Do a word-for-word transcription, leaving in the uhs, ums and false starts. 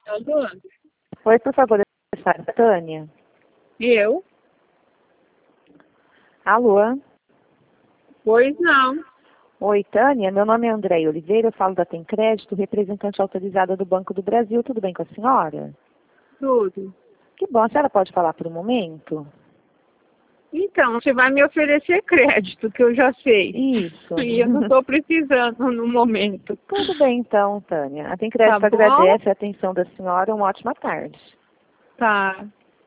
Alô? Oi, por favor, a Tânia. Eu? Alô? Pois não. Oi, Tânia, meu nome é Andréia Oliveira, eu falo da Tem Crédito, representante autorizada do Banco do Brasil. Tudo bem com a senhora? Tudo. Que bom, a senhora pode falar por um momento? Então, você vai me oferecer crédito, que eu já sei. Isso. E eu não estou precisando no momento. Tudo bem então, Tânia. A Tem Tá Crédito bom? agradece a atenção da senhora. Uma ótima tarde. Tá.